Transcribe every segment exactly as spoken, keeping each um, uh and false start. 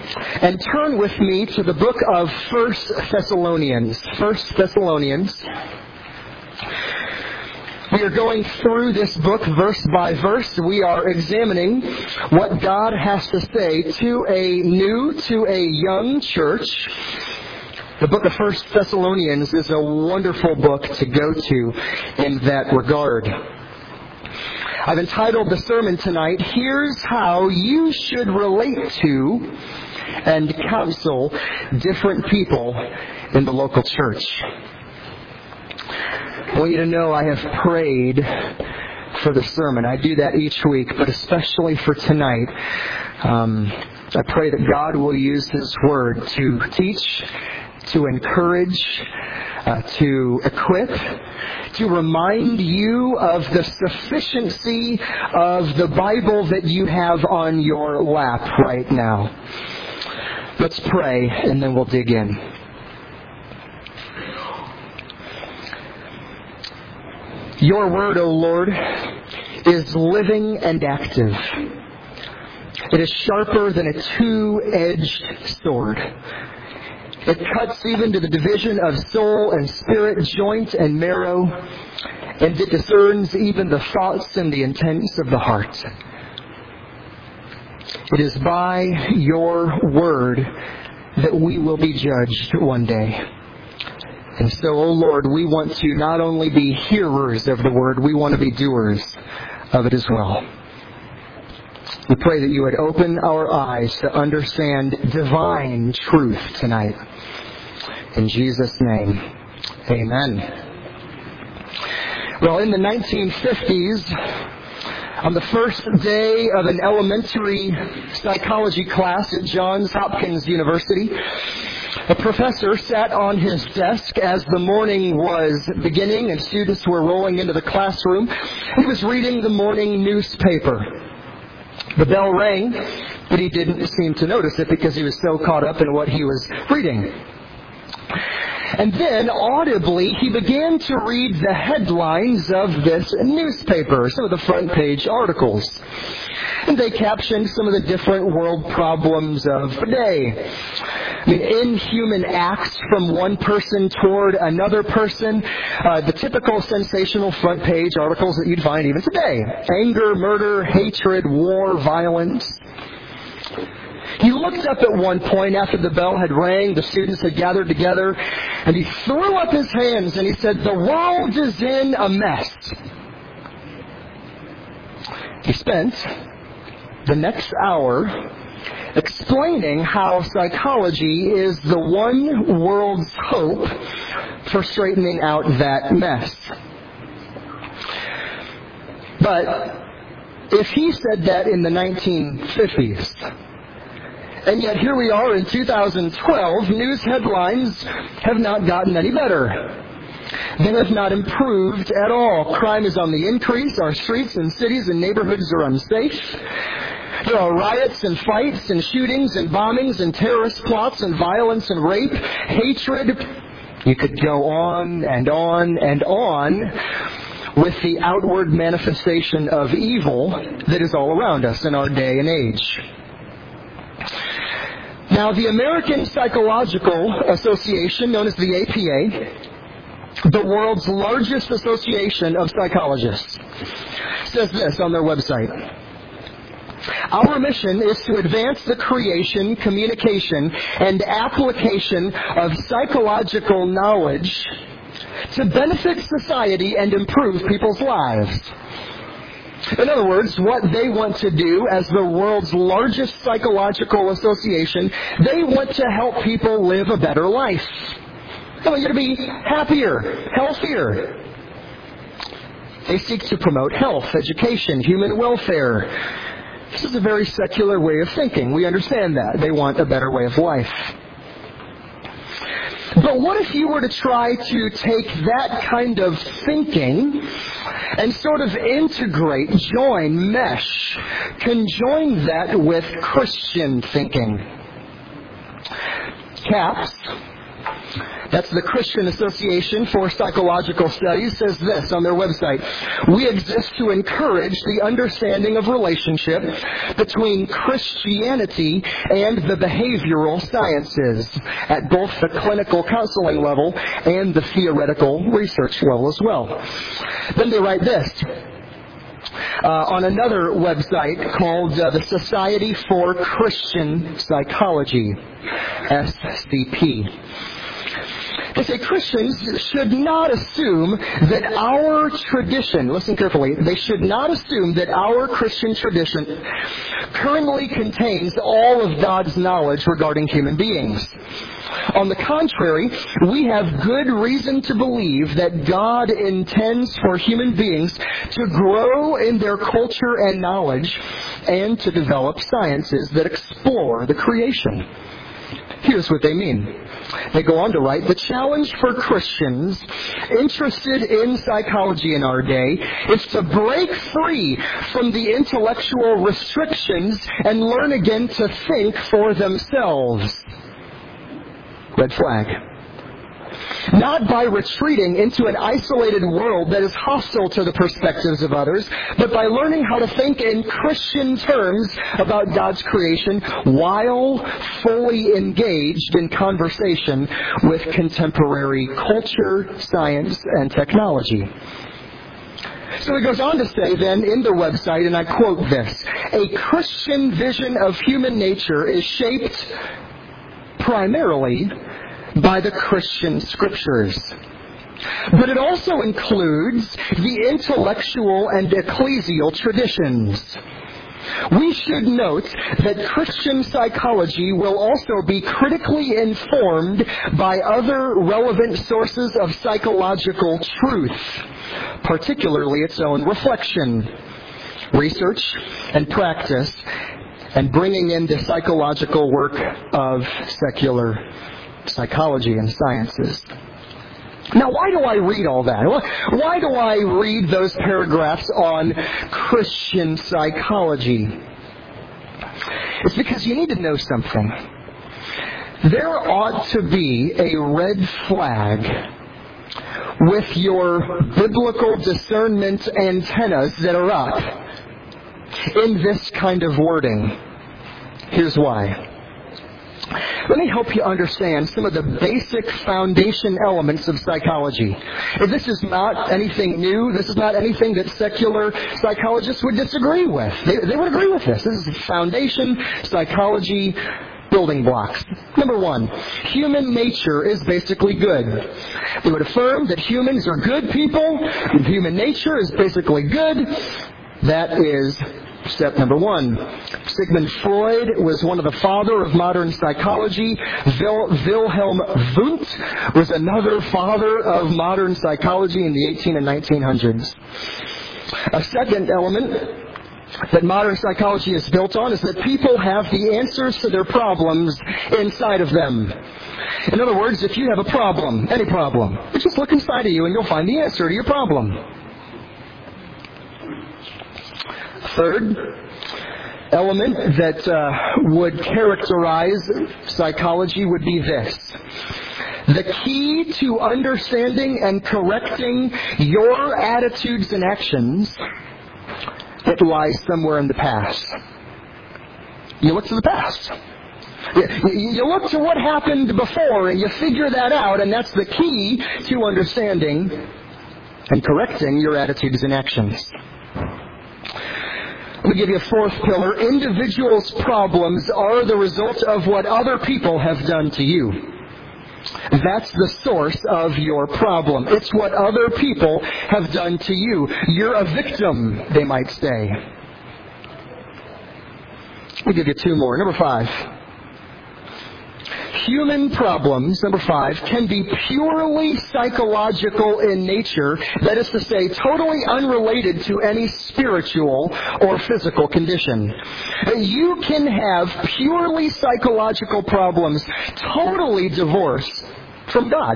and turn with me to the book of First Thessalonians. First Thessalonians. We are going through this book verse by verse. We are examining what God has to say to a new, to a young church. The book of First Thessalonians is a wonderful book to go to in that regard. I've entitled the sermon tonight, Here's How You Should Relate to and Counsel Different People in the Local Church. I want you to know I have prayed for the sermon. I do that each week, but especially for tonight. Um, I pray that God will use His Word to teach, to encourage, uh, to equip, to remind you of the sufficiency of the Bible that you have on your lap right now. Let's pray, and then we'll dig in. Your word, O Lord, is living and active. It is sharper than a two-edged sword. It cuts even to the division of soul and spirit, joint and marrow, and it discerns even the thoughts and the intents of the heart. It is by your word that we will be judged one day. And so, O Lord, we want to not only be hearers of the word, we want to be doers of it as well. We pray that you would open our eyes to understand divine truth tonight. In Jesus' name, amen. Well, in the nineteen fifties, on the first day of an elementary psychology class at Johns Hopkins University, a professor sat on his desk as the morning was beginning and students were rolling into the classroom. He was reading the morning newspaper. The bell rang, but he didn't seem to notice it because he was so caught up in what he was reading. And then, audibly, he began to read the headlines of this newspaper, some of the front page articles. And they captioned some of the different world problems of the day. I mean, inhuman acts from one person toward another person. Uh, the typical sensational front page articles that you'd find even today. Anger, murder, hatred, war, violence. He looked up at one point after the bell had rang, the students had gathered together, and he threw up his hands and he said, "The world is in a mess." He spent the next hour explaining how psychology is the one world's hope for straightening out that mess. But if he said that in the nineteen fifties, and yet here we are in two thousand twelve, news headlines have not gotten any better. They have not improved at all. Crime is on the increase. Our streets and cities and neighborhoods are unsafe. There are riots and fights and shootings and bombings and terrorist plots and violence and rape, hatred. You could go on and on and on with the outward manifestation of evil that is all around us in our day and age. Now, the American Psychological Association, known as the A P A, the world's largest association of psychologists, says this on their website. Our mission is to advance the creation, communication, and application of psychological knowledge to benefit society and improve people's lives. In other words, what they want to do as the world's largest psychological association, they want to help people live a better life. They want you to be happier, healthier. They seek to promote health, education, human welfare. This is a very secular way of thinking. We understand that. They want a better way of life. But what if you were to try to take that kind of thinking and sort of integrate, join, mesh, conjoin that with Christian thinking? CAPS, That's the Christian Association for Psychological Studies, says this on their website. We exist to encourage the understanding of relationship between Christianity and the behavioral sciences at both the clinical counseling level and the theoretical research level as well. Then they write this. Uh, on another website called uh, the Society for Christian Psychology, S C P. They say Christians should not assume that our tradition, listen carefully, they should not assume that our Christian tradition currently contains all of God's knowledge regarding human beings. On the contrary, we have good reason to believe that God intends for human beings to grow in their culture and knowledge and to develop sciences that explore the creation. Here's what they mean. They go on to write, the challenge for Christians interested in psychology in our day is to break free from the intellectual restrictions and learn again to think for themselves. Red flag. Not by retreating into an isolated world that is hostile to the perspectives of others, but by learning how to think in Christian terms about God's creation while fully engaged in conversation with contemporary culture, science, and technology. So he goes on to say then in the website, and I quote this, a Christian vision of human nature is shaped primarily by the Christian Scriptures. But it also includes the intellectual and ecclesial traditions. We should note that Christian psychology will also be critically informed by other relevant sources of psychological truth, particularly its own reflection, research, and practice, and bringing in the psychological work of secular psychology and sciences. Now, why do I read all that? Why do I read those paragraphs on Christian psychology? It's because you need to know something. There ought to be a red flag with your biblical discernment antennas that are up in this kind of wording. Here's why. Let me help you understand some of the basic foundation elements of psychology. This is not anything new. This is not anything that secular psychologists would disagree with. They, they would agree with this. This is foundation psychology building blocks. Number one, human nature is basically good. They would affirm that humans are good people, and human nature is basically good. That is step number one. Sigmund Freud was one of the father of modern psychology. Wil- Wilhelm Wundt was another father of modern psychology in the eighteen and nineteen hundreds. A second element that modern psychology is built on is that people have the answers to their problems inside of them. In other words, if you have a problem, any problem, just look inside of you and you'll find the answer to your problem. Third element that uh, would characterize psychology would be this. The key to understanding and correcting your attitudes and actions, it lies somewhere in the past. You look to the past. You look to what happened before and you figure that out, and that's the key to understanding and correcting your attitudes and actions. Let me give you a fourth pillar. Individuals' problems are the result of what other people have done to you. That's the source of your problem. It's what other people have done to you. You're a victim, they might say. Let me give you two more. Number five. Human problems, number five, can be purely psychological in nature, that is to say, totally unrelated to any spiritual or physical condition. You can have purely psychological problems totally divorced from God.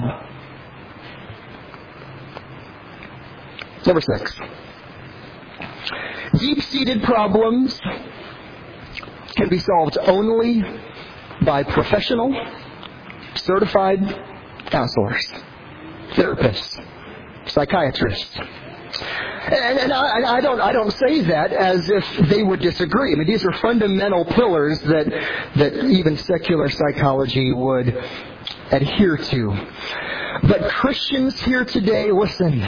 Number six. Deep-seated problems can be solved only by professional, certified counselors, therapists, psychiatrists. And, and I, I don't I don't say that as if they would disagree. I mean, these are fundamental pillars that that even secular psychology would adhere to. But Christians here today, listen.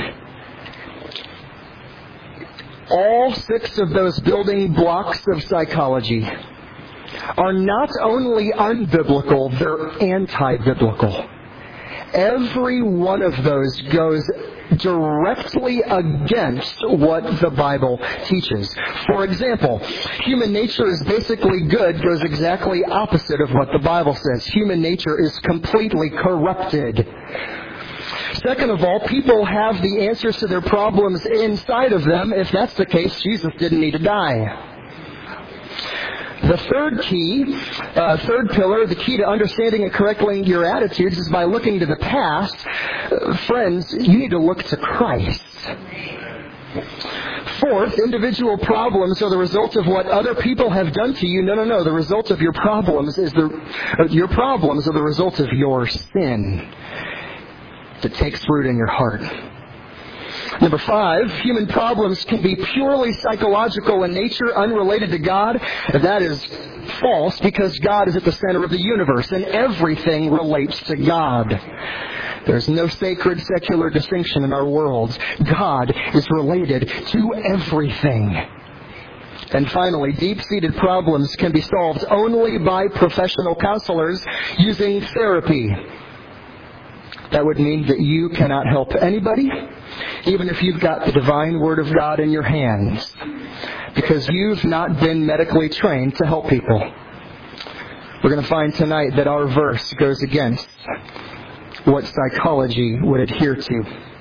All six of those building blocks of psychology are not only unbiblical, they're anti-biblical. Every one of those goes directly against what the Bible teaches. For example, human nature is basically good goes exactly opposite of what the Bible says. Human nature is completely corrupted. Second of all, people have the answers to their problems inside of them. If that's the case, Jesus didn't need to die. The third key, uh, third pillar, the key to understanding and correcting your attitudes is by looking to the past. Uh, friends, you need to look to Christ. Fourth, individual problems are the result of what other people have done to you. No, no, no. The result of your problems is the uh, your problems are the result of your sin that takes root in your heart. Number five, human problems can be purely psychological in nature, unrelated to God. That is false, because God is at the center of the universe and everything relates to God. There's no sacred secular distinction in our world. God is related to everything. And finally, deep-seated problems can be solved only by professional counselors using therapy. That would mean that you cannot help anybody, even if you've got the divine Word of God in your hands, because you've not been medically trained to help people. We're going to find tonight that our verse goes against what psychology would adhere to.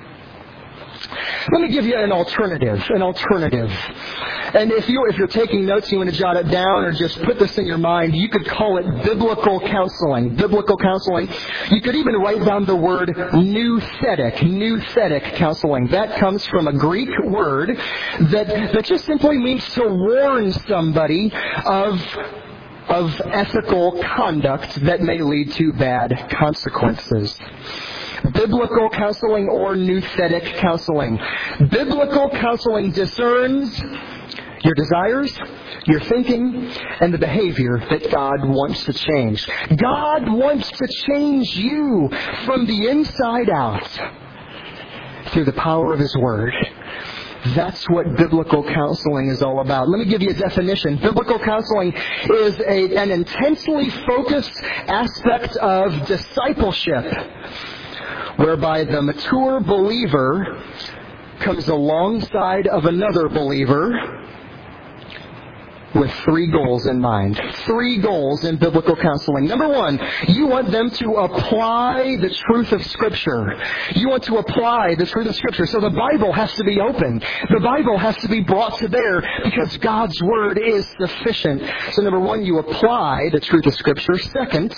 Let me give you an alternative, an alternative. And if, you, if you're taking notes, you want to jot it down or just put this in your mind, you could call it biblical counseling. Biblical counseling. You could even write down the word nouthetic, nouthetic counseling. That comes from a Greek word that, that just simply means to warn somebody of of ethical conduct that may lead to bad consequences. Biblical counseling or nouthetic counseling. Biblical counseling discerns your desires, your thinking, and the behavior that God wants to change. God wants to change you from the inside out through the power of His Word. That's what biblical counseling is all about. Let me give you a definition. Biblical counseling is a, an intensely focused aspect of discipleship, whereby the mature believer comes alongside of another believer with three goals in mind. Three goals in biblical counseling. Number one, you want them to apply the truth of Scripture. You want to apply the truth of Scripture. So the Bible has to be open. The Bible has to be brought to bear because God's Word is sufficient. So number one, you apply the truth of Scripture. Second,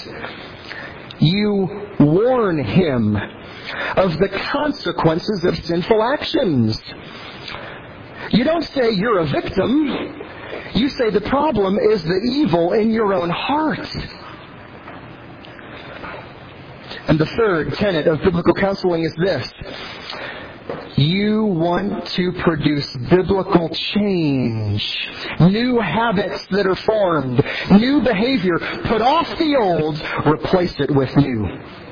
you warn him of the consequences of sinful actions. You don't say you're a victim. You say the problem is the evil in your own heart. And the third tenet of biblical counseling is this. You want to produce biblical change. New habits that are formed. New behavior. Put off the old. Replace it with new.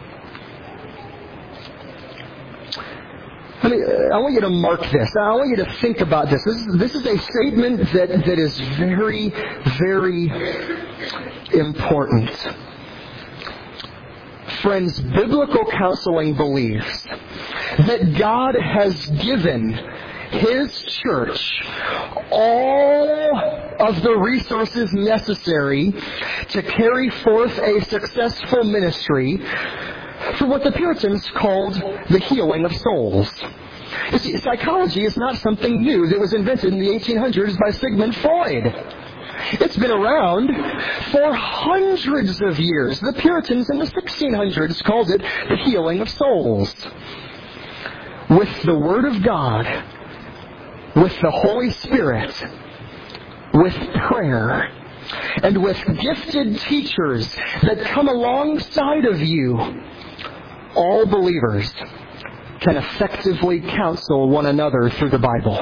I, mean, I want you to mark this. I want you to think about this. This is, this is a statement that, that is very, very important. Friends, biblical counseling believes that God has given His church all of the resources necessary to carry forth a successful ministry for what the Puritans called the healing of souls. You see, psychology is not something new that was invented in the eighteen hundreds by Sigmund Freud. It's been around for hundreds of years. The Puritans in the sixteen hundreds called it the healing of souls. With the Word of God, with the Holy Spirit, with prayer, and with gifted teachers that come alongside of you, all believers can effectively counsel one another through the Bible.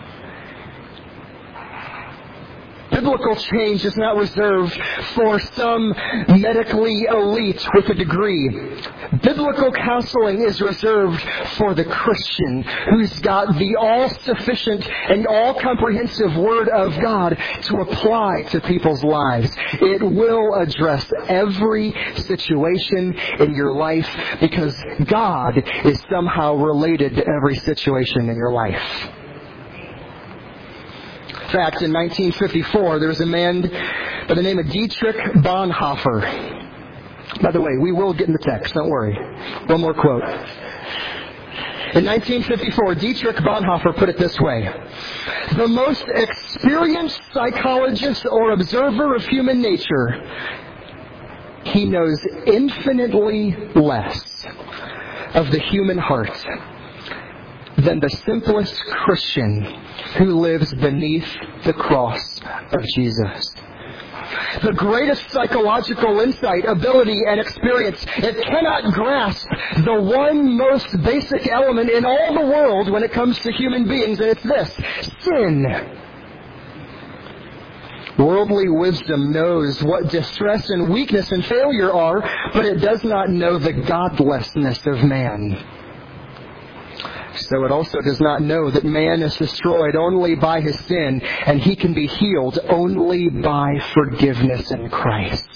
Biblical change is not reserved for some medically elite with a degree. Biblical counseling is reserved for the Christian who's got the all-sufficient and all-comprehensive Word of God to apply to people's lives. It will address every situation in your life because God is somehow related to every situation in your life. In fact, in nineteen fifty-four, there was a man by the name of Dietrich Bonhoeffer. By the way, we will get in the text, don't worry. One more quote. In nineteen fifty-four, Dietrich Bonhoeffer put it this way: "The most experienced psychologist or observer of human nature, he knows infinitely less of the human heart than the simplest Christian who lives beneath the cross of Jesus." The greatest psychological insight, ability, and experience, it cannot grasp the one most basic element in all the world when it comes to human beings, and it's this: sin. Worldly wisdom knows what distress and weakness and failure are, but it does not know the godlessness of man. So it also does not know that man is destroyed only by his sin, and he can be healed only by forgiveness in Christ.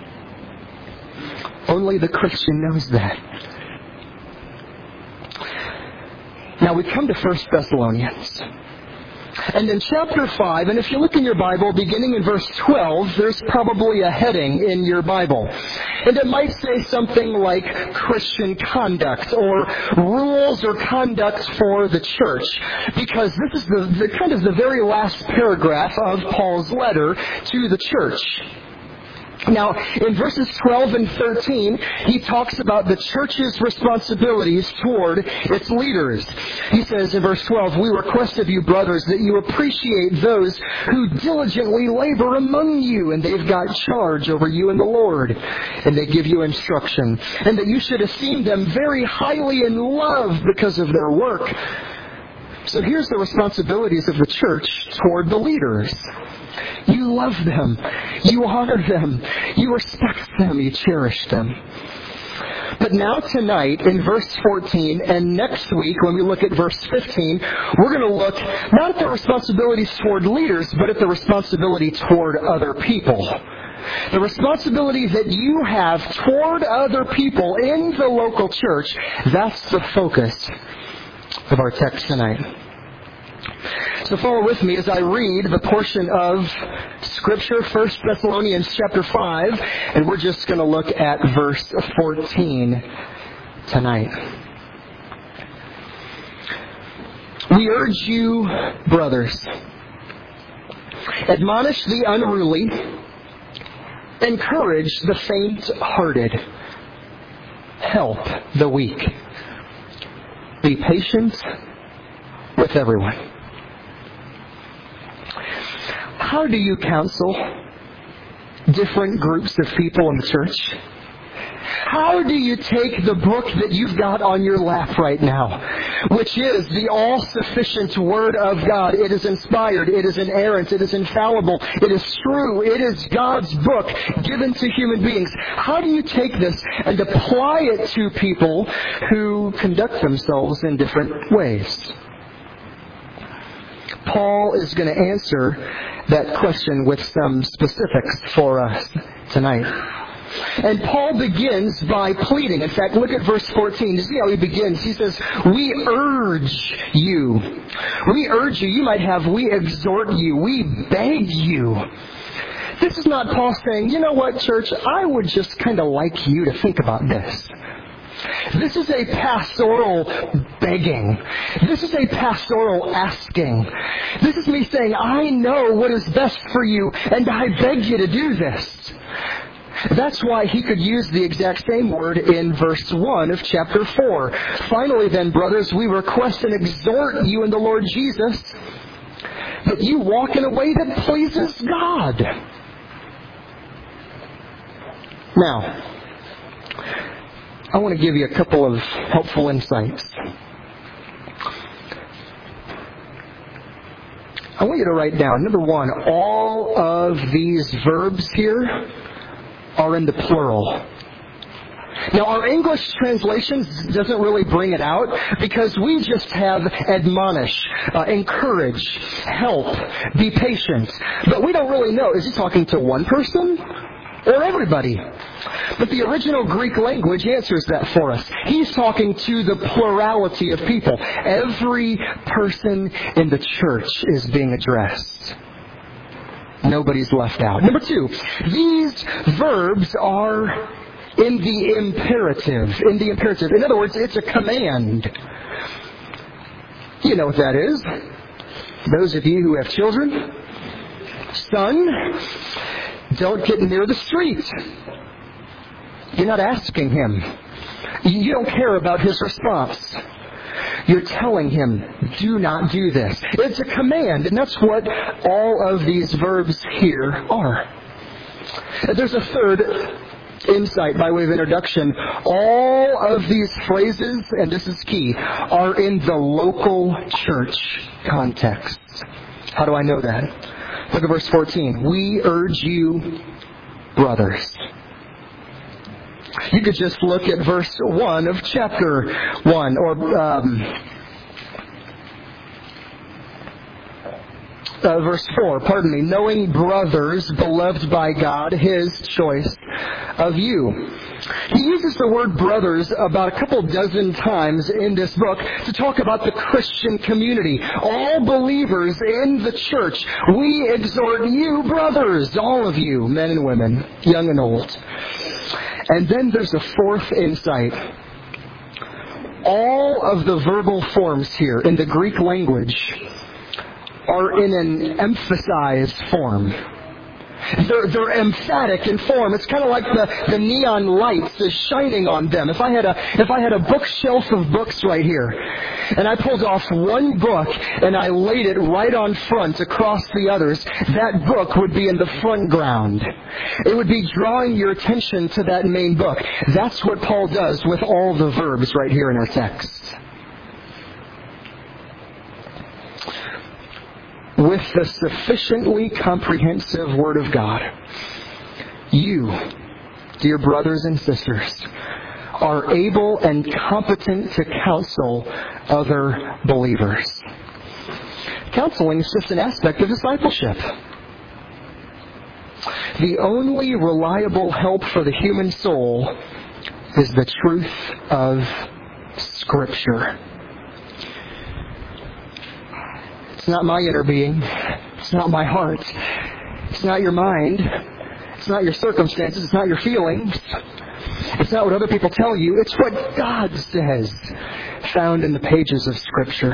Only the Christian knows that. Now we come to First Thessalonians. And in chapter five, and if you look in your Bible, beginning in verse twelve, there's probably a heading in your Bible. And it might say something like Christian conduct, or rules or conduct for the church. Because this is the, the kind of the very last paragraph of Paul's letter to the church. Now, in verses twelve and thirteen, he talks about the church's responsibilities toward its leaders. He says in verse twelve, "We request of you, brothers, that you appreciate those who diligently labor among you, and they've got charge over you in the Lord, and they give you instruction, and that you should esteem them very highly in love because of their work." So here's the responsibilities of the church toward the leaders. You love them. You honor them. You respect them. You cherish them. But now tonight, in verse fourteen, and next week when we look at verse fifteen, we're going to look not at the responsibilities toward leaders, but at the responsibility toward other people. The responsibility that you have toward other people in the local church, that's the focus of our text tonight. So follow with me as I read the portion of Scripture, First Thessalonians chapter five, and we're just going to look at verse fourteen tonight. "We urge you, brothers, admonish the unruly, encourage the faint-hearted, help the weak, be patient with everyone." How do you counsel different groups of people in the church? How do you take the book that you've got on your lap right now, which is the all-sufficient Word of God? It is inspired, it is inerrant, it is infallible, it is true, it is God's book given to human beings. How do you take this and apply it to people who conduct themselves in different ways? Paul is going to answer that question with some specifics for us tonight. And Paul begins by pleading. In fact, look at verse fourteen. You see how he begins? He says, "We urge you." We urge you. You might have, "We exhort you." We beg you. This is not Paul saying, "You know what, church, I would just kind of like you to think about this." This is a pastoral begging. This is a pastoral asking. This is me saying, I know what is best for you, and I beg you to do this. That's why he could use the exact same word in verse one of chapter four. "Finally then, brothers, we request and exhort you in the Lord Jesus that you walk in a way that pleases God." Now, I want to give you a couple of helpful insights. I want you to write down, number one, all of these verbs here are in the plural. Now, our English translations doesn't really bring it out because we just have admonish, uh, encourage, help, be patient. But we don't really know, is he talking to one person or everybody? But the original Greek language answers that for us. He's talking to the plurality of people. Every person in the church is being addressed. Nobody's left out. Number two, these verbs are in the imperative. In the imperative. In other words, it's a command. You know what that is. Those of you who have children, son, don't get near the street. You're not asking him. You don't care about his response. You're telling him, do not do this. It's a command, and that's what all of these verbs here are. There's a third insight by way of introduction. All of these phrases, and this is key, are in the local church context. How do I know that? Look at verse fourteen. We urge you, brothers. You could just look at verse one of chapter one, or um, uh, verse four, pardon me. Knowing brothers, beloved by God, His choice of you. He uses the word brothers about a couple dozen times in this book to talk about the Christian community. All believers in the church. We exhort you, brothers, all of you, men and women, young and old. And then there's a fourth insight. All of the verbal forms here in the Greek language are in an emphasized form. They're, they're emphatic in form. It's kind of like the, the neon lights is shining on them. If I had a if I had a bookshelf of books right here, and I pulled off one book and I laid it right on front across the others, that book would be in the front ground. It would be drawing your attention to that main book. That's what Paul does with all the verbs right here in our text. With the sufficiently comprehensive Word of God, you, dear brothers and sisters, are able and competent to counsel other believers. Counseling is just an aspect of discipleship. The only reliable help for the human soul is the truth of Scripture. It's not my inner being. It's not my heart. It's not your mind. It's not your circumstances. It's not your feelings. It's not what other people tell you. It's what God says, found in the pages of Scripture.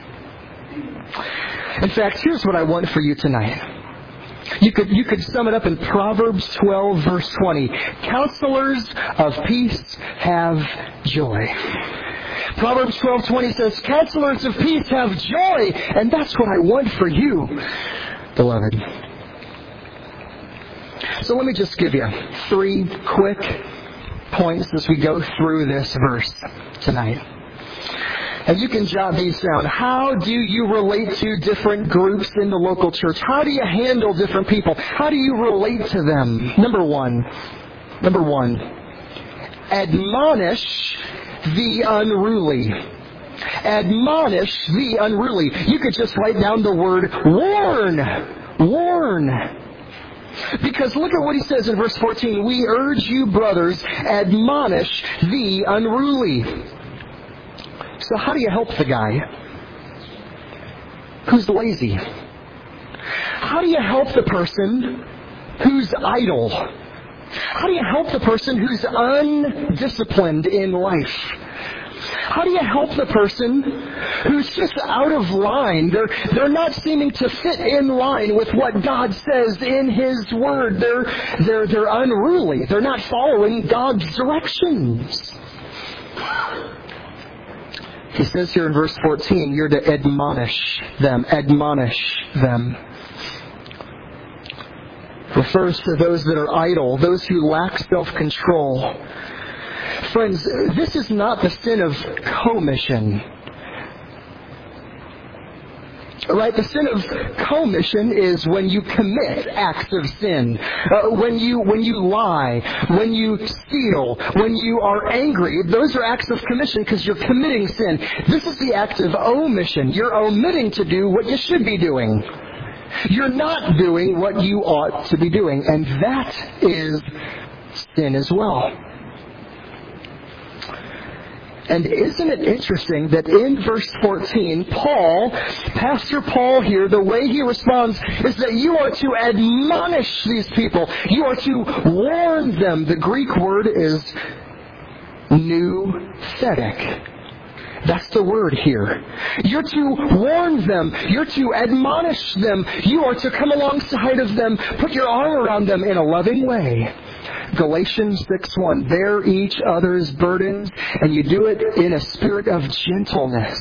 In fact, here's what I want for you tonight. You could, you could sum it up in Proverbs twelve, verse twenty. Counselors of peace have joy. Proverbs twelve twenty says, counselors of peace have joy. And that's what I want for you, beloved. So let me just give you three quick points as we go through this verse tonight. And you can jot these down. How do you relate to different groups in the local church? How do you handle different people? How do you relate to them? Number one. Number one. Admonish the unruly. Admonish the unruly. You could just write down the word warn. Warn. Because look at what he says in verse fourteen. We urge you, brothers, admonish the unruly. So how do you help the guy who's lazy? How do you help the person who's idle? How do you help the person who's undisciplined in life? How do you help the person who's just out of line? They're, they're not seeming to fit in line with what God says in His Word. They're, they're, they're unruly. They're not following God's directions. He says here in verse fourteen, you're to admonish them. Admonish them. Refers to those that are idle, those who lack self-control, Friends, this is not the sin of commission. Right? The sin of commission is when you commit acts of sin, uh, when you when you lie, when you steal, when you are angry. Those are acts of commission because you're committing sin. This is the act of omission. You're omitting to do what you should be doing. You're not doing what you ought to be doing, and that is sin as well. And isn't it interesting that in verse fourteen, Paul, Pastor Paul here, the way he responds is that you are to admonish these people. You are to warn them. The Greek word is nouthetic. That's the word here. You're to warn them. You're to admonish them. You are to come alongside of them, put your arm around them in a loving way. Galatians six one, bear each other's burdens, and you do it in a spirit of gentleness.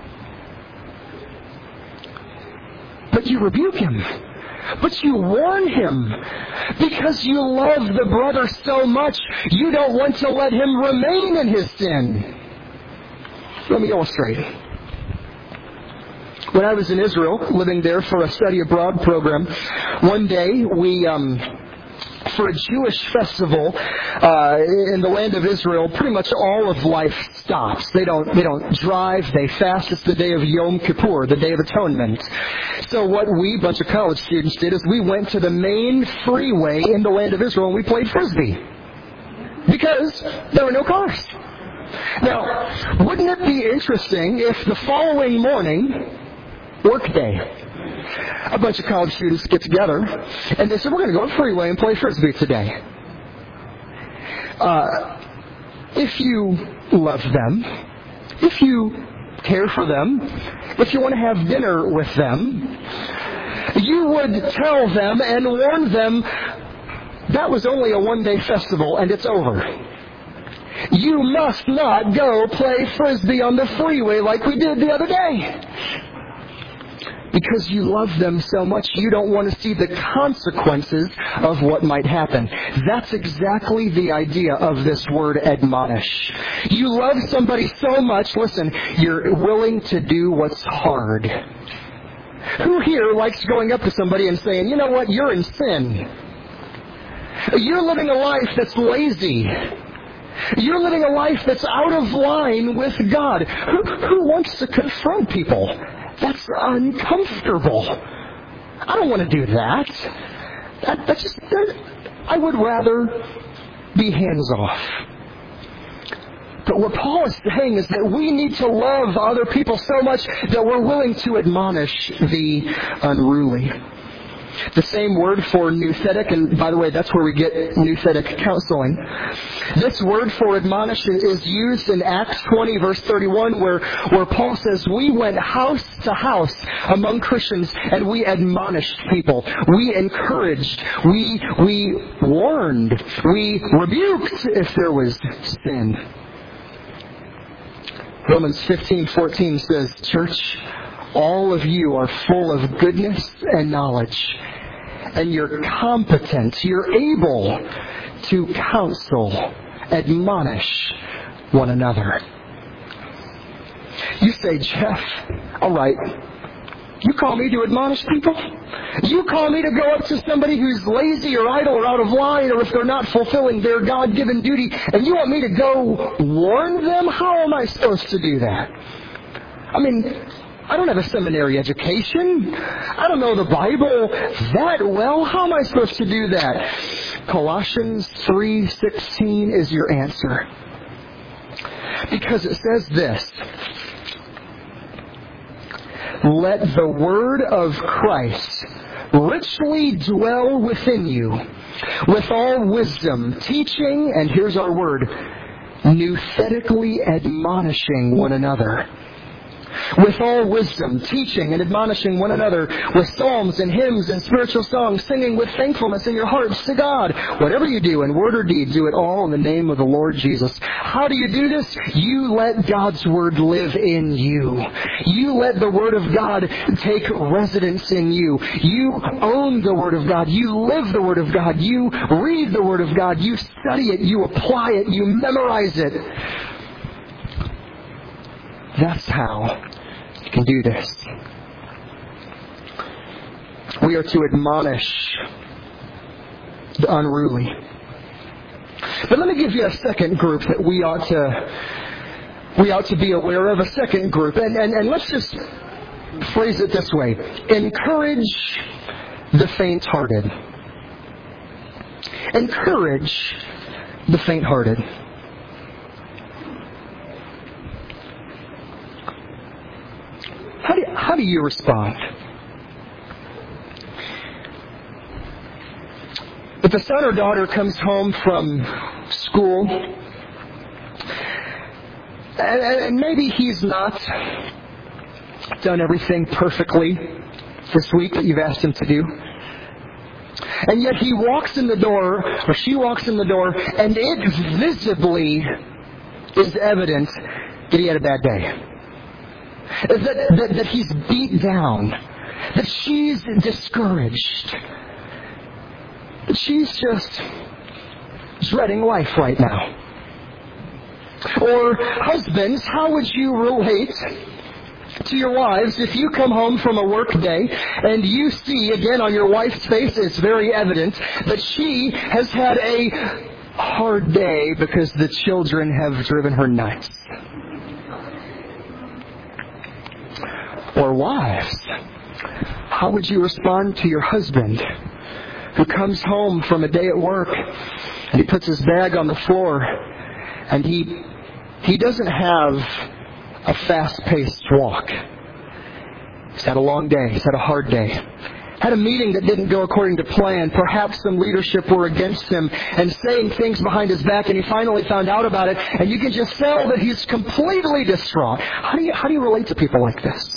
But you rebuke him. But you warn him. Because you love the brother so much, you don't want to let him remain in his sin. Let me illustrate. When I was in Israel, living there for a study abroad program, one day we... um For a Jewish festival uh, in the land of Israel, pretty much all of life stops. They don't they don't drive, they fast. It's the day of Yom Kippur, the Day of Atonement. So what we, a bunch of college students, did is we went to the main freeway in the land of Israel and we played Frisbee. Because there were no cars. Now, wouldn't it be interesting if the following morning, work day, a bunch of college students get together, and they said, we're going to go to the freeway and play Frisbee today. Uh, if you love them, if you care for them, if you want to have dinner with them, you would tell them and warn them that was only a one-day festival and it's over. You must not go play Frisbee on the freeway like we did the other day. Because you love them so much, you don't want to see the consequences of what might happen. That's exactly the idea of this word admonish. You love somebody so much, listen, you're willing to do what's hard. Who here likes going up to somebody and saying, you know what, you're in sin. You're living a life that's lazy. You're living a life that's out of line with God. Who, who wants to confront people? That's uncomfortable. I don't want to do that. that that's just, I would rather be hands off. But what Paul is saying is that we need to love other people so much that we're willing to admonish the unruly. The same word for nouthetic, and by the way, that's where we get nouthetic counseling. This word for admonish is used in Acts twenty, verse thirty-one, where, where Paul says, we went house to house among Christians, and we admonished people. We encouraged. We, we warned. We rebuked if there was sin. Romans fifteen fourteen says, church, all of you are full of goodness and knowledge, and you're competent, you're able to counsel, admonish one another. You say, Jeff, all right, you call me to admonish people? You call me to go up to somebody who's lazy or idle or out of line, or if they're not fulfilling their God-given duty, and you want me to go warn them? How am I supposed to do that? I mean, I don't have a seminary education. I don't know the Bible that well. How am I supposed to do that? Colossians three sixteen is your answer. Because it says this, let the word of Christ richly dwell within you, with all wisdom, teaching, and here's our word, nouthetically admonishing one another with all wisdom, teaching and admonishing one another with psalms and hymns and spiritual songs, singing with thankfulness in your hearts to God. Whatever you do in word or deed, do it all in the name of the Lord Jesus. How do you do this? You let God's Word live in you. You let the Word of God take residence in you. You own the Word of God. You live the Word of God. You read the Word of God. You study it. You apply it. You memorize it. That's how you can do this. We are to admonish the unruly. But let me give you a second group that we ought to we ought to be aware of, a second group. And, and, and let's just phrase it this way. Encourage the faint-hearted. Encourage the faint-hearted. How do, how do you respond? If a son or daughter comes home from school, and, and maybe he's not done everything perfectly this week that you've asked him to do, and yet he walks in the door, or she walks in the door, and it visibly is evident that he had a bad day. That, that, that he's beat down. That she's discouraged. That she's just dreading life right now. Or husbands, how would you relate to your wives if you come home from a work day and you see, again on your wife's face, it's very evident that she has had a hard day because the children have driven her nuts? Or wives, how would you respond to your husband who comes home from a day at work and he puts his bag on the floor and he he doesn't have a fast-paced walk? He's had a long day. He's had a hard day. Had a meeting that didn't go according to plan. Perhaps some leadership were against him and saying things behind his back, and he finally found out about it, and you can just tell that he's completely distraught. How do you, how do you relate to people like this?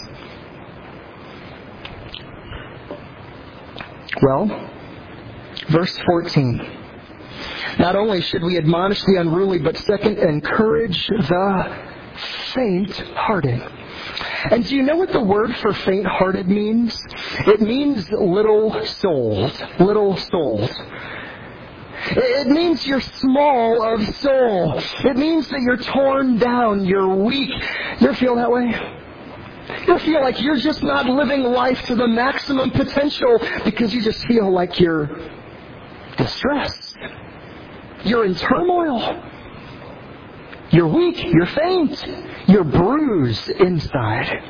Well, verse fourteen. Not only should we admonish the unruly, but second, encourage the faint-hearted. And do you know what the word for faint-hearted means? It means little souled. Little souled. It means you're small of soul. It means that you're torn down. You're weak. You ever feel that way? You ever feel like you're just not living life to the maximum potential because you just feel like you're distressed. You're in turmoil. You're weak. You're faint. You're bruised inside.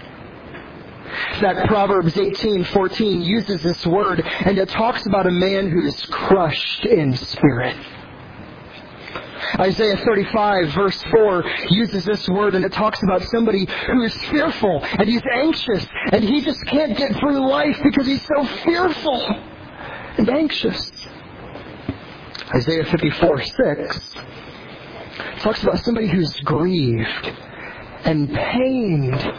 That Proverbs eighteen fourteen uses this word, and it talks about a man who is crushed in spirit. Isaiah thirty-five verse four uses this word, and it talks about somebody who is fearful and he's anxious and he just can't get through life because he's so fearful and anxious. Isaiah fifty-four six talks about somebody who's grieved and pained.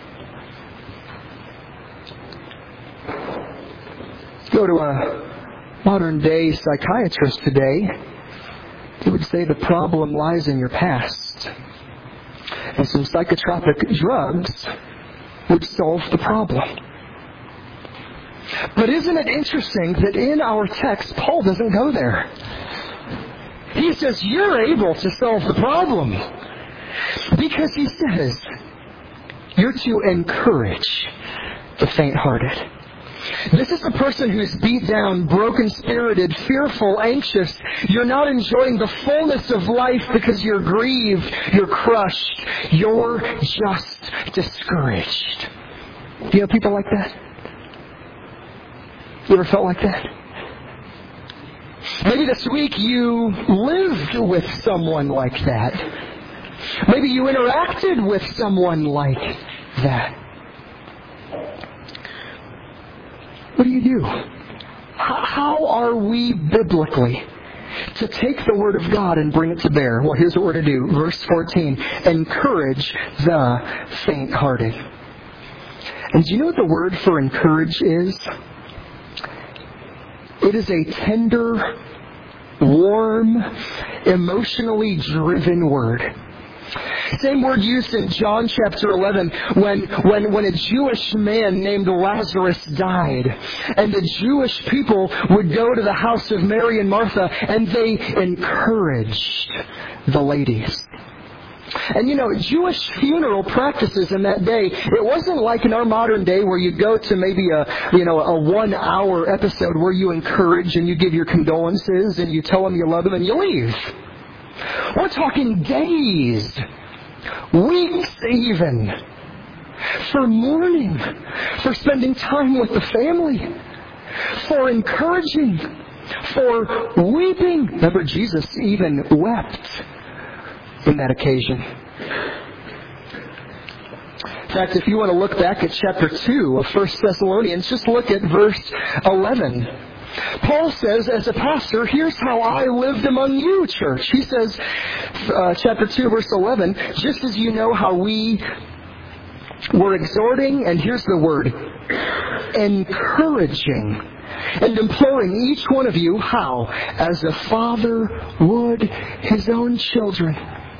Go to a modern day psychiatrist today, he would say the problem lies in your past. And some psychotropic drugs would solve the problem. But isn't it interesting that in our text, Paul doesn't go there. He says, you're able to solve the problem. Because he says, you're to encourage the faint-hearted. This is a person who's beat down, broken-spirited, fearful, anxious. You're not enjoying the fullness of life because you're grieved, you're crushed. You're just discouraged. Do you know people like that? You ever felt like that? Maybe this week you lived with someone like that. Maybe you interacted with someone like that. What do you do? How are we biblically to take the Word of God and bring it to bear. Well, here's what we're to do. Verse fourteen, encourage the faint-hearted. And do you know what the word for encourage is? It is a tender, warm, emotionally driven word. Same word used in John chapter eleven when, when, when a Jewish man named Lazarus died. And the Jewish people would go to the house of Mary and Martha and they encouraged the ladies. And you know, Jewish funeral practices in that day, it wasn't like in our modern day where you go to maybe a, you know, a one hour episode where you encourage and you give your condolences and you tell them you love them and you leave. We're talking days, weeks even, for mourning, for spending time with the family, for encouraging, for weeping. Remember, Jesus even wept in that occasion. In fact, if you want to look back at chapter two of First Thessalonians, just look at verse eleven. Paul says, as a pastor, here's how I lived among you, church. He says, uh, chapter two, verse eleven, just as you know how we were exhorting, and here's the word, encouraging and imploring each one of you, how? As a father would his own children.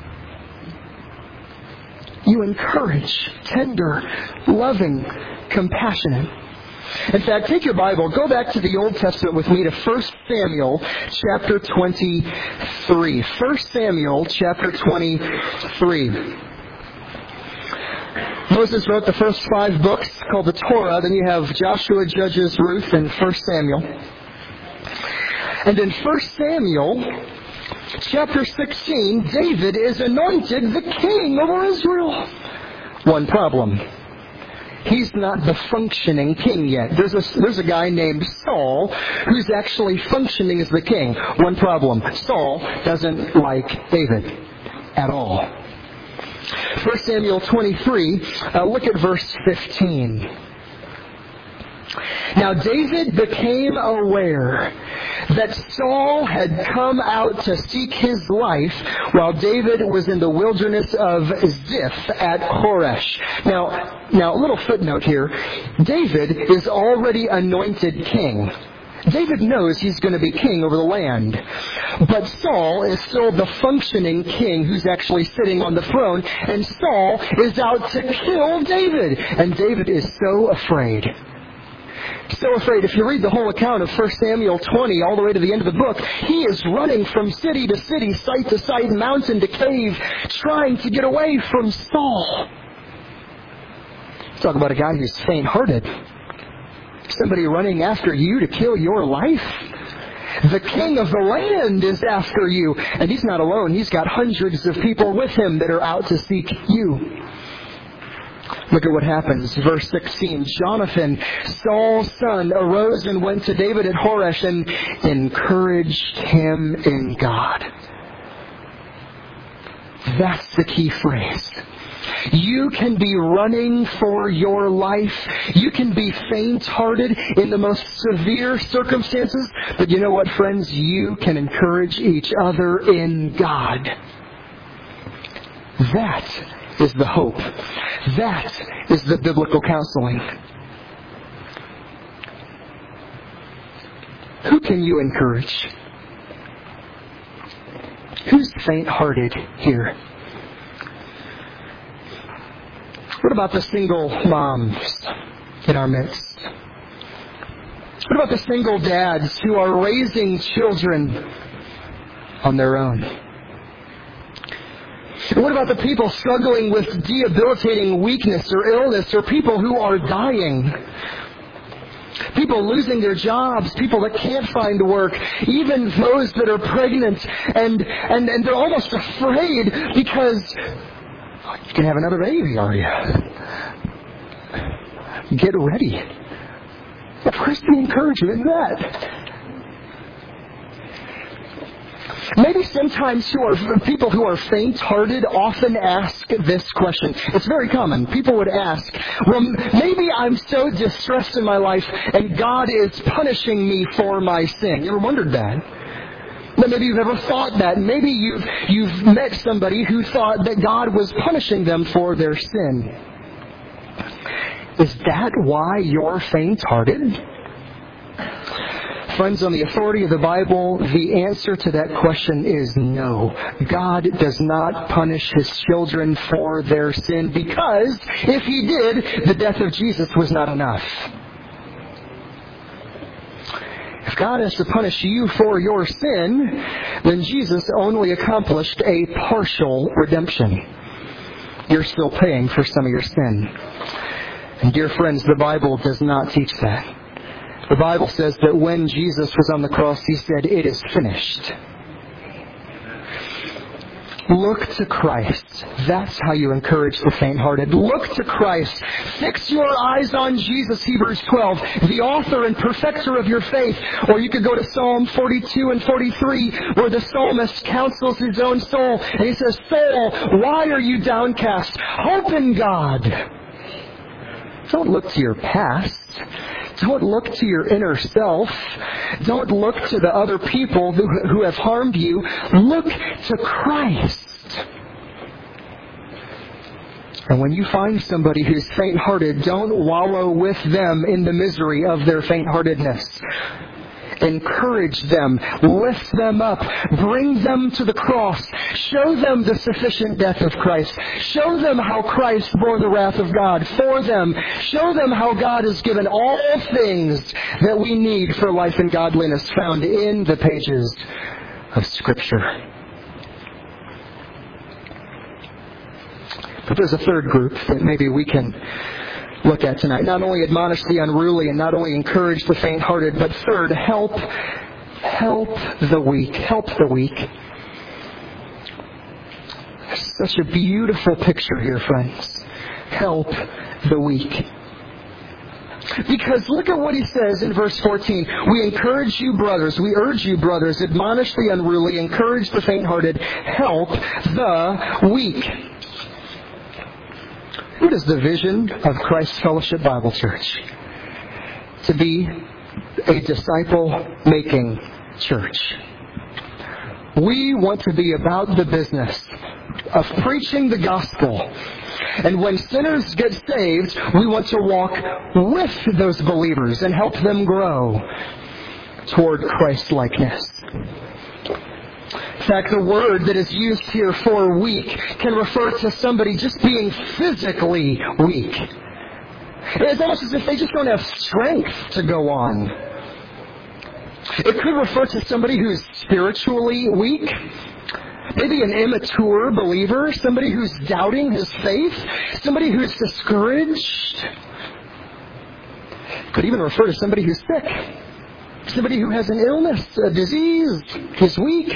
You encourage, tender, loving, compassionate. In fact, take your Bible, go back to the Old Testament with me to First Samuel chapter twenty-three. First Samuel chapter twenty-three. Moses wrote the first five books called the Torah. Then you have Joshua, Judges, Ruth, and First Samuel. And in First Samuel chapter sixteen, David is anointed the king over Israel. One problem. He's not the functioning king yet. There's a, there's a guy named Saul who's actually functioning as the king. One problem. Saul doesn't like David at all. First Samuel twenty-three, uh, look at verse fifteen. Now David became aware that Saul had come out to seek his life while David was in the wilderness of Ziph at Horesh. Now, now a little footnote here. David is already anointed king. David knows he's going to be king over the land. But Saul is still the functioning king who's actually sitting on the throne. And Saul is out to kill David. And David is so afraid. So afraid. If you read the whole account of First Samuel twenty all the way to the end of the book, he is running from city to city, site to site, mountain to cave, trying to get away from Saul. Talk about a guy who's faint-hearted. Somebody running after you to kill your life. The king of the land is after you. And he's not alone. He's got hundreds of people with him that are out to seek you. Look at what happens. Verse sixteen. Jonathan, Saul's son, arose and went to David at Horesh and encouraged him in God. That's the key phrase. You can be running for your life. You can be faint-hearted in the most severe circumstances. But you know what, friends? You can encourage each other in God. That is the hope. That is the biblical counseling. Who can you encourage? Who's faint-hearted here? What about the single moms in our midst? What about the single dads who are raising children on their own? What about the people struggling with debilitating weakness or illness, or people who are dying? People losing their jobs, people that can't find work, even those that are pregnant, and, and, and they're almost afraid because you can have another baby, are you? Get ready. Where's the encouragement in that? Maybe sometimes who are, people who are faint-hearted often ask this question. It's very common. People would ask, well, maybe I'm so distressed in my life and God is punishing me for my sin. You ever wondered that? But maybe you've never thought that. Maybe you've, you've met somebody who thought that God was punishing them for their sin. Is that why you're faint-hearted? Friends, on the authority of the Bible, the answer to that question is no. God does not punish His children for their sin, because if He did, the death of Jesus was not enough. If God has to punish you for your sin, then Jesus only accomplished a partial redemption. You're still paying for some of your sin. And dear friends, the Bible does not teach that. The Bible says that when Jesus was on the cross, He said, "It is finished." Look to Christ. That's how you encourage the faint-hearted. Look to Christ. Fix your eyes on Jesus, Hebrews twelve, the author and perfecter of your faith. Or you could go to Psalm forty-two and forty-three, where the psalmist counsels his own soul. And he says, "Soul, why are you downcast? Hope in God." Don't look to your past. Don't look to your inner self. Don't look to the other people who, who have harmed you. Look to Christ. And when you find somebody who's faint-hearted, don't wallow with them in the misery of their faint-heartedness. Encourage them, lift them up, bring them to the cross, show them the sufficient death of Christ, show them how Christ bore the wrath of God for them, show them how God has given all things that we need for life and godliness found in the pages of Scripture. But there's a third group that maybe we can look at tonight. Not only admonish the unruly and not only encourage the faint-hearted, but third, help, help the weak. Help the weak. There's such a beautiful picture here, friends. Help the weak. Because look at what he says in verse fourteen. We encourage you, brothers, we urge you, brothers, admonish the unruly, encourage the faint-hearted, help the weak. What is the vision of Christ Fellowship Bible Church? To be a disciple-making church. We want to be about the business of preaching the gospel. And when sinners get saved, we want to walk with those believers and help them grow toward Christ-likeness. In fact, the word that is used here for weak can refer to somebody just being physically weak. It's almost as if they just don't have strength to go on. It could refer to somebody who's spiritually weak. Maybe an immature believer, somebody who's doubting his faith, somebody who's discouraged. It could even refer to somebody who's sick, somebody who has an illness, a disease, is weak.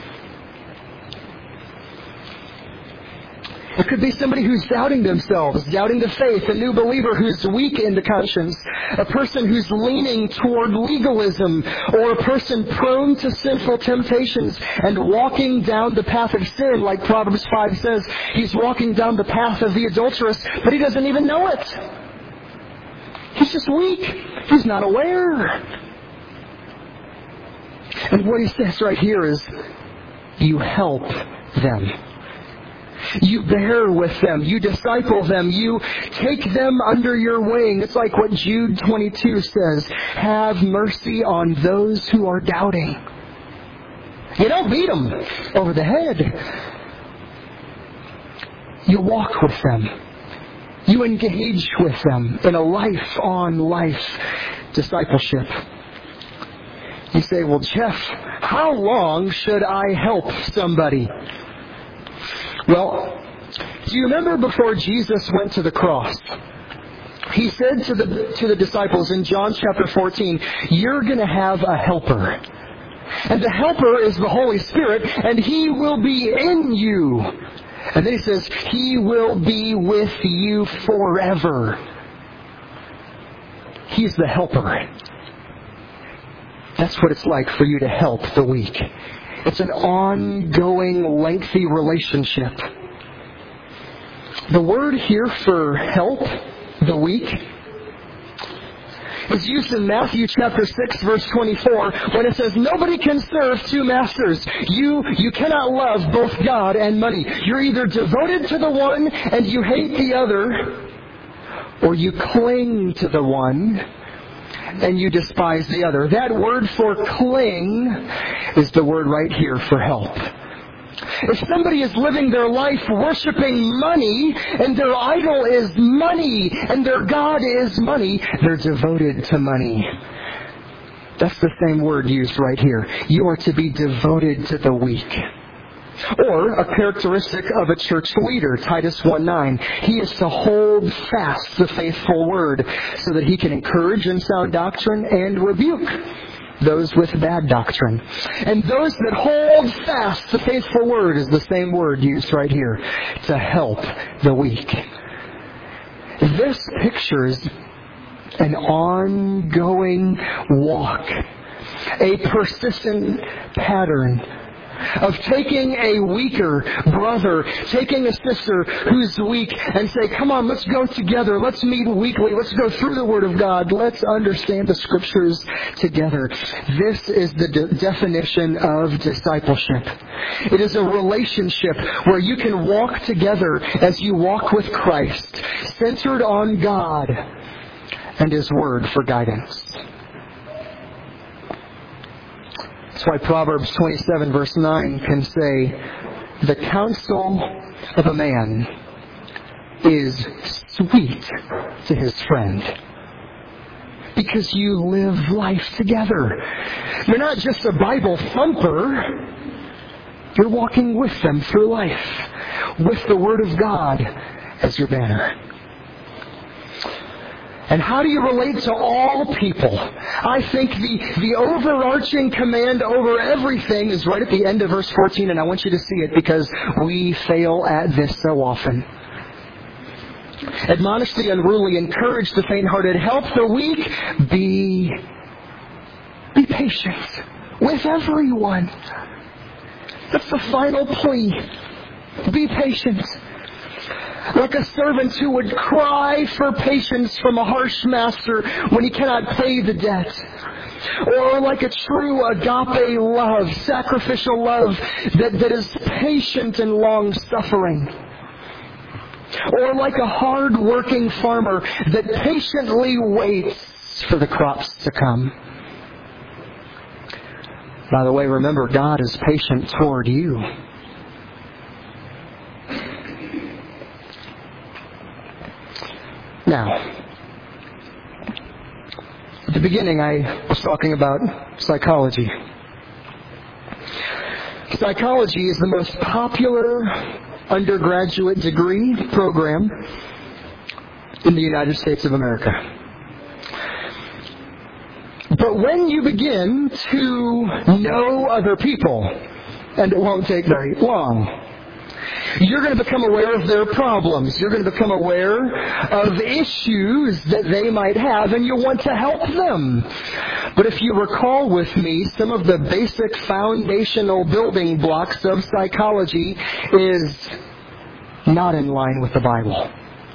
It could be somebody who's doubting themselves, doubting the faith, a new believer who's weak in the conscience, a person who's leaning toward legalism, or a person prone to sinful temptations and walking down the path of sin, like Proverbs five says. He's walking down the path of the adulteress, but he doesn't even know it. He's just weak. He's not aware. And what he says right here is, you help them. You bear with them. You disciple them. You take them under your wing. It's like what Jude twenty-two says. Have mercy on those who are doubting. You don't beat them over the head. You walk with them. You engage with them in a life-on-life discipleship. You say, well, Jeff, how long should I help somebody? Well, do you remember before Jesus went to the cross? He said to the to the disciples in John chapter fourteen, you're going to have a helper. And the helper is the Holy Spirit, and He will be in you. And then He says, He will be with you forever. He's the helper. That's what it's like for you to help the weak. It's an ongoing, lengthy relationship. The word here for help the weak is used in Matthew chapter six, verse twenty-four, when it says, nobody can serve two masters. You, you cannot love both God and money. You're either devoted to the one and you hate the other, or you cling to the one and you despise the other. That word for cling is the word right here for help. If somebody is living their life worshiping money, and their idol is money, and their God is money, they're devoted to money. That's the same word used right here. You are to be devoted to the weak. Or a characteristic of a church leader, Titus one nine. He is to hold fast the faithful word so that he can encourage in sound doctrine and rebuke those with bad doctrine. And those that hold fast the faithful word is the same word used right here, to help the weak. This pictures an ongoing walk, a persistent pattern of taking a weaker brother, taking a sister who's weak, and say, come on, let's go together. Let's meet weekly. Let's go through the Word of God. Let's understand the Scriptures together. This is the de- definition of discipleship. It is a relationship where you can walk together as you walk with Christ, centered on God and His Word for guidance. That's why Proverbs twenty-seven verse nine can say, the counsel of a man is sweet to his friend. Because you live life together. You're not just a Bible thumper. You're walking with them through life, with the Word of God as your banner. And how do you relate to all people? I think the, the overarching command over everything is right at the end of verse fourteen, and I want you to see it because we fail at this so often. Admonish the unruly, encourage the faint-hearted, help the weak, be, be patient with everyone. That's the final plea. Be patient. Like a servant who would cry for patience from a harsh master when he cannot pay the debt. Or like a true agape love, sacrificial love that, that is patient and long-suffering. Or like a hard-working farmer that patiently waits for the crops to come. By the way, remember, God is patient toward you. Now, at the beginning I was talking about psychology. Psychology is the most popular undergraduate degree program in the United States of America. But when you begin to know other people, and it won't take very long, you're going to become aware of their problems. You're going to become aware of issues that they might have, and you'll want to help them. But if you recall with me, some of the basic foundational building blocks of psychology is not in line with the Bible.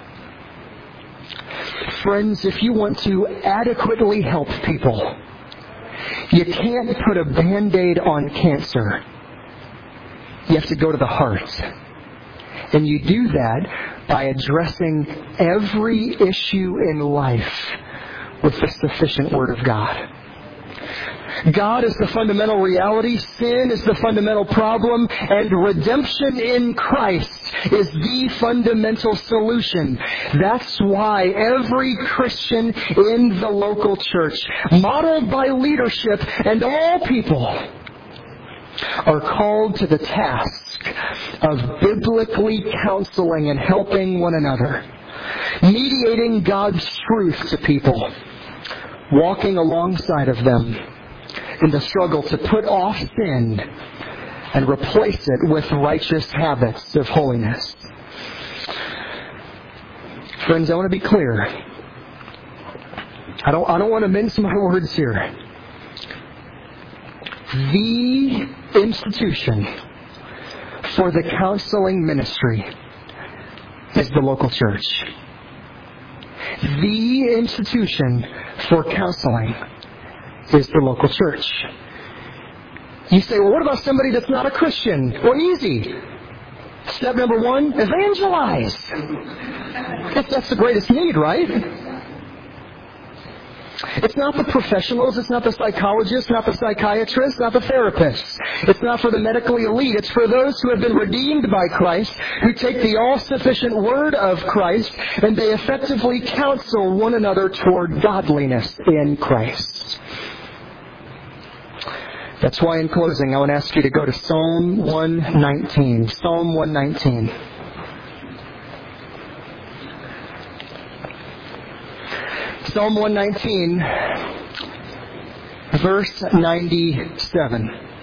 Friends, if you want to adequately help people, you can't put a Band-Aid on cancer. You have to go to the heart. And you do that by addressing every issue in life with the sufficient Word of God. God is the fundamental reality, sin is the fundamental problem, and redemption in Christ is the fundamental solution. That's why every Christian in the local church, modeled by leadership and all people, are called to the task of biblically counseling and helping one another, mediating God's truth to people, walking alongside of them in the struggle to put off sin and replace it with righteous habits of holiness. Friends, I want to be clear. I don't, I don't want to mince my words here. The institution for the counseling ministry is the local church. the institution for counseling is the local church. You say, well, what about somebody that's not a Christian? Well, easy. Step number one, evangelize. That's, that's the greatest need, right? It's not the professionals, it's not the psychologists, not the psychiatrists, not the therapists. It's not for the medically elite. It's for those who have been redeemed by Christ, who take the all-sufficient word of Christ, and they effectively counsel one another toward godliness in Christ. That's why in closing, I want to ask you to go to Psalm one nineteen. Psalm one nineteen. Psalm one nineteen, verse ninety-seven.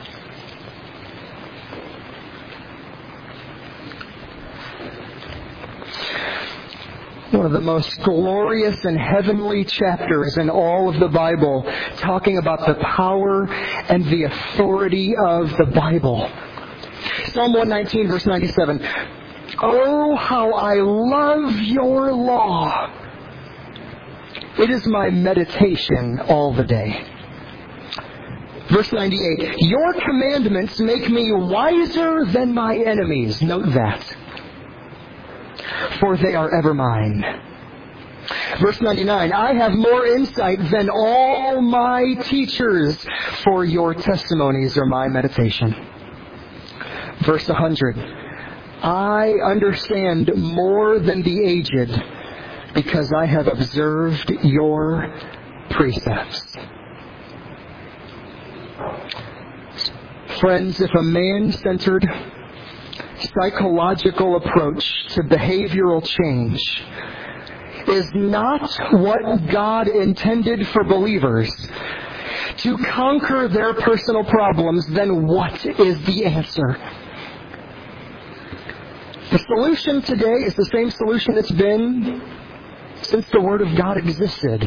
One of the most glorious and heavenly chapters in all of the Bible, talking about the power and the authority of the Bible. Psalm one nineteen, verse ninety-seven. Oh, how I love your law. It is my meditation all the day. Verse ninety-eight. Your commandments make me wiser than my enemies. Note that. For they are ever mine. Verse ninety-nine. I have more insight than all my teachers, for your testimonies are my meditation. Verse one hundred. I understand more than the aged, because I have observed your precepts. Friends, if a man-centered psychological approach to behavioral change is not what God intended for believers to conquer their personal problems, then what is the answer? The solution today is the same solution it's been since the Word of God existed.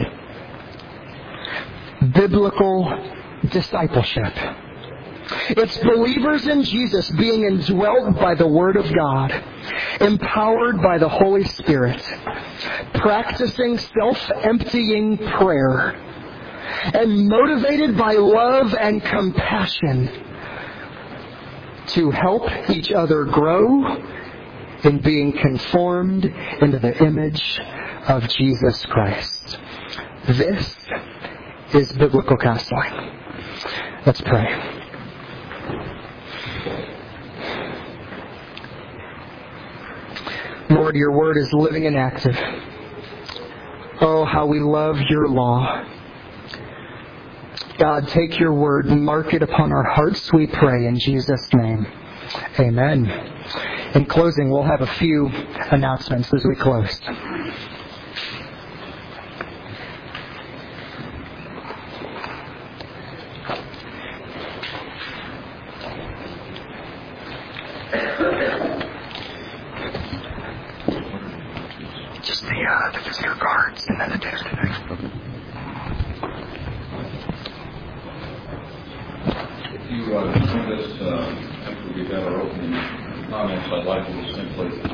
Biblical discipleship. It's believers in Jesus being indwelt by the Word of God, empowered by the Holy Spirit, practicing self-emptying prayer, and motivated by love and compassion to help each other grow in being conformed into the image of Jesus Christ. This is biblical counseling. Let's pray. Lord, your word is living and active. Oh, how we love your law. God, take your word and mark it upon our hearts, we pray, in Jesus' name. Amen. In closing, we'll have a few announcements as we close. Just the, uh, the visitor cards and then the dinner tonight. If you uh, send us, uh, after we've got our opening comments, I'd like to simply